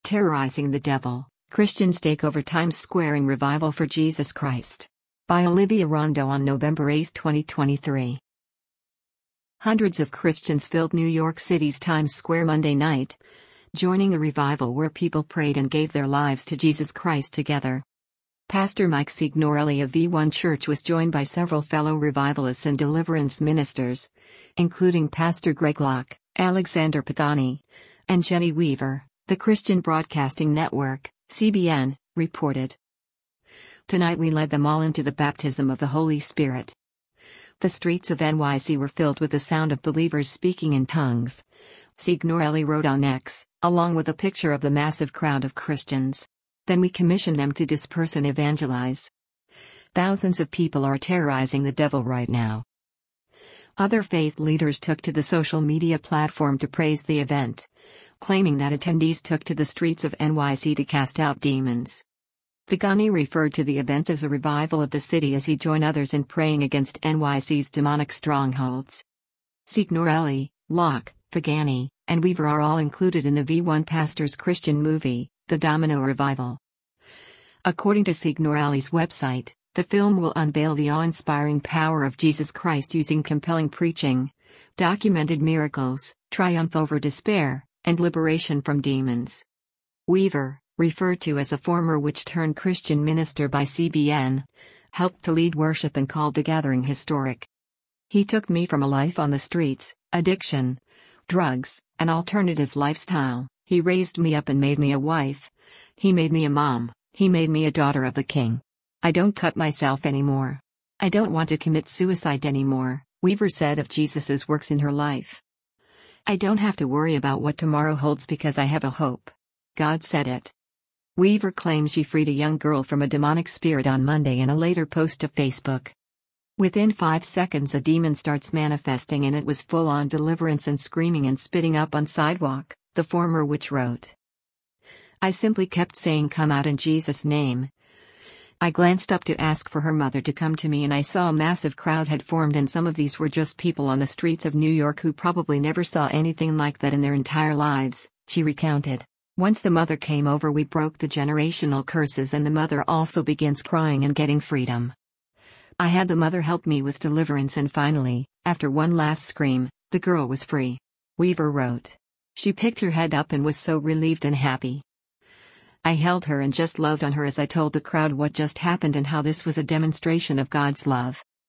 Terrorizing the Devil, Christians Take Over Times Square in Revival for Jesus Christ. By Olivia Rondo on November 8, 2023. Hundreds of Christians filled New York City's Times Square Monday night, joining a revival where people prayed and gave their lives to Jesus Christ together. Pastor Mike Signorelli of V1 Church was joined by several fellow revivalists and deliverance ministers, including Pastor Greg Locke, Alexander Pithani, and Jenny Weaver, the Christian Broadcasting Network, CBN, reported. Tonight we led them all into the baptism of the Holy Spirit. The streets of NYC were filled with the sound of believers speaking in tongues, Signorelli wrote on X, along with a picture of the massive crowd of Christians. Then we commissioned them to disperse and evangelize. Thousands of people are terrorizing the devil right now. Other faith leaders took to the social media platform to praise the event, claiming that attendees took to the streets of NYC to cast out demons. Pithani referred to the event as a revival of the city as he joined others in praying against NYC's demonic strongholds. Signorelli, Locke, Pithani, and Weaver are all included in the V1 pastor's Christian movie, The Domino Revival. According to Signorelli's website, the film will unveil the awe-inspiring power of Jesus Christ using compelling preaching, documented miracles, triumph over despair, and liberation from demons. Weaver, referred to as a former witch-turned Christian minister by CBN, helped to lead worship and called the gathering historic. He took me from a life on the streets, addiction, drugs, an alternative lifestyle. He raised me up and made me a wife. He made me a mom. He made me a daughter of the King. I don't cut myself anymore. I don't want to commit suicide anymore, Weaver said of Jesus's works in her life. I don't have to worry about what tomorrow holds because I have a hope. God said it. Weaver claims she freed a young girl from a demonic spirit on Monday in a later post to Facebook. Within 5 seconds a demon starts manifesting and it was full-on deliverance and screaming and spitting up on sidewalk, the former witch wrote. I simply kept saying come out in Jesus' name. I glanced up to ask for her mother to come to me and I saw a massive crowd had formed and some of these were just people on the streets of New York who probably never saw anything like that in their entire lives, she recounted. Once the mother came over we broke the generational curses and the mother also begins crying and getting freedom. I had the mother help me with deliverance and finally, after one last scream, the girl was free. Weaver wrote. She picked her head up and was so relieved and happy. I held her and just loved on her as I told the crowd what just happened and how this was a demonstration of God's love.